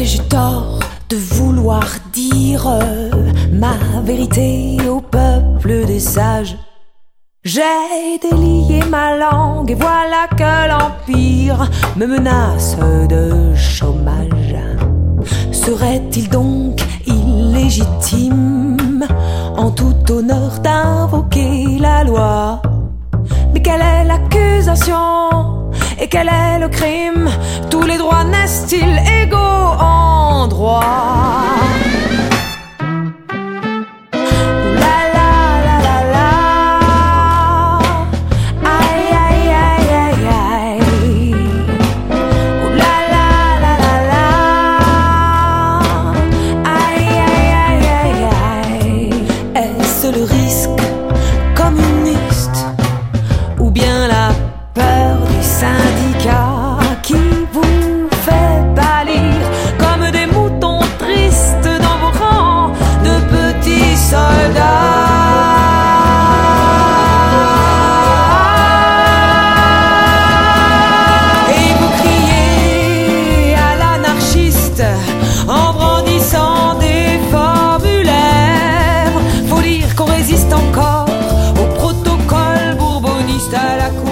Ai-je tort de vouloir dire ma vérité au peuple des sages? J'ai délié ma langue et voilà que l'empire me menace de chômage. Serait-il donc illégitime en tout honneur d'invoquer la loi? Mais quelle est l'accusation et quel est le crime? Tous les droits naissent-ils égaux en droit? Le risque communiste ou bien la peur du syndicat qui vous fait pâlir comme des moutons tristes dans vos rangs de petits soldats? Et vous criez à l'anarchiste en brandissant des formulaires. Faut dire qu'on résiste encore au protocole bourboniste à la cour.